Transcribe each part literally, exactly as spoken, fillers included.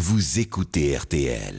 vous écoutez R T L.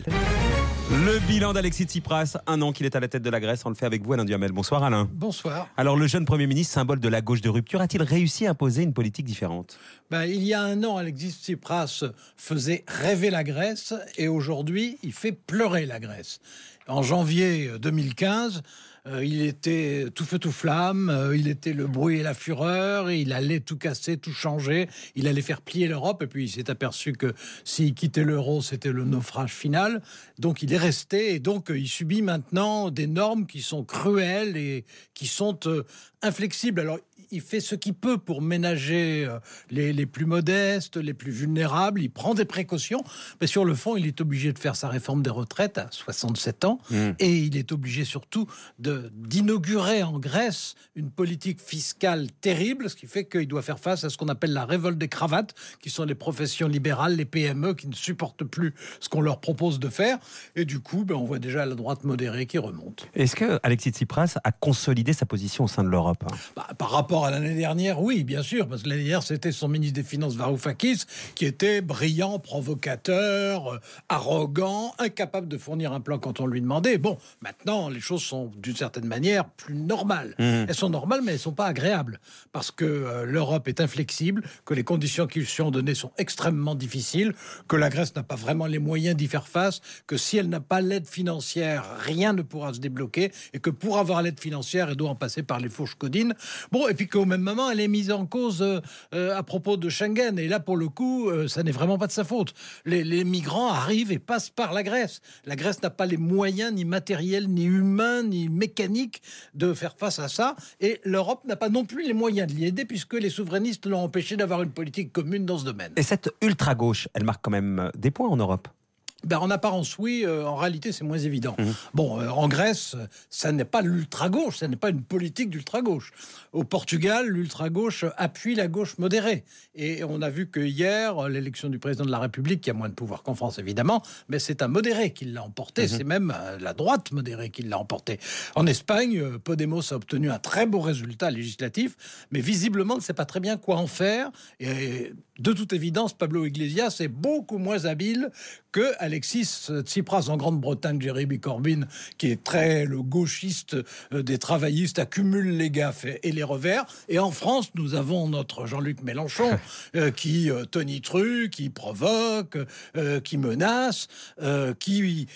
Le bilan d'Alexis Tsipras, un an qu'il est à la tête de la Grèce, on le fait avec vous Alain Duhamel. Bonsoir Alain. Bonsoir. Alors le jeune Premier ministre, symbole de la gauche de rupture, a-t-il réussi à imposer une politique différente ? Ben, il y a un an, Alexis Tsipras faisait rêver la Grèce et aujourd'hui, il fait pleurer la Grèce. En janvier deux mille quinze, euh, il était tout feu tout flamme, euh, il était le bruit et la fureur, il allait tout casser, tout changer, il allait faire plier l'Europe et puis il s'est aperçu que s'il quittait l'euro, c'était le naufrage final. Donc il est resté et donc euh, il subit maintenant des normes qui sont cruelles et qui sont euh, inflexibles. Alors il fait ce qu'il peut pour ménager euh, les, les plus modestes, les plus vulnérables, il prend des précautions, mais sur le fond, il est obligé de faire sa réforme des retraites à soixante-sept ans mmh. et il est obligé surtout de, d'inaugurer en Grèce une politique fiscale terrible, ce qui fait qu'il doit faire face à ce qu'on appelle la révolte des cravates, qui sont les professions libérales, les P M E qui ne supportent plus ce qu'on leur propose de faire, et du coup, ben, on voit déjà la droite modérée qui remonte. Est-ce que Alexis Tsipras a consolidé sa position au sein de l'Europe ? bah, Par rapport à l'année dernière, oui, bien sûr, parce que l'année dernière, c'était son ministre des Finances, Varoufakis, qui était brillant, provocateur, euh, arrogant, incapable de fournir un plan quand on lui demandait. Bon, maintenant, les choses sont d'une certaine manière plus normales. Mmh. Elles sont normales, mais elles ne sont pas agréables, parce que euh, l'Europe est inflexible, que les conditions qui lui sont données sont extrêmement difficiles, que la Grèce n'a pas vraiment les moyens d'y faire face, que si elle n'a pas l'aide financière, rien ne pourra se débloquer, et que pour avoir l'aide financière, elle doit en passer par les fourches codines. Bon, et puis qu'au même moment, elle est mise en cause euh, euh, à propos de Schengen. Et là, pour le coup, euh, ça n'est vraiment pas de sa faute. Les, les migrants arrivent et passent par la Grèce. La Grèce n'a pas les moyens, ni matériels, ni humains, ni mécaniques de faire face à ça. Et l'Europe n'a pas non plus les moyens de l'y aider, puisque les souverainistes l'ont empêché d'avoir une politique commune dans ce domaine. Et cette ultra-gauche, elle marque quand même des points en Europe ? Ben, en apparence, oui. Euh, en réalité, c'est moins évident. Mmh. Bon, euh, en Grèce, ça n'est pas l'ultra-gauche, ça n'est pas une politique d'ultra-gauche. Au Portugal, l'ultra-gauche appuie la gauche modérée. Et on a vu que hier, l'élection du président de la République, qui a moins de pouvoir qu'en France, évidemment, mais c'est un modéré qui l'a emporté. Mmh. C'est même euh, la droite modérée qui l'a emporté. En Espagne, euh, Podemos a obtenu un très beau résultat législatif, mais visiblement ne sait pas très bien quoi en faire. Et de toute évidence, Pablo Iglesias est beaucoup moins habile que Alexis Tsipras. En Grande-Bretagne, Jeremy Corbyn, qui est très le gauchiste des travaillistes, accumule les gaffes et les revers. Et en France, nous avons notre Jean-Luc Mélenchon euh, qui euh, tonitruque, qui provoque, euh, qui menace, euh, qui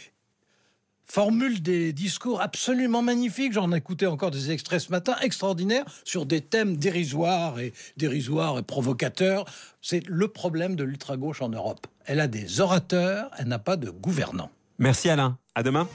formule des discours absolument magnifiques. J'en ai écouté encore des extraits ce matin, extraordinaires, sur des thèmes dérisoires et dérisoires et provocateurs. C'est le problème de l'ultra-gauche en Europe. Elle a des orateurs, elle n'a pas de gouvernants. Merci Alain, à demain.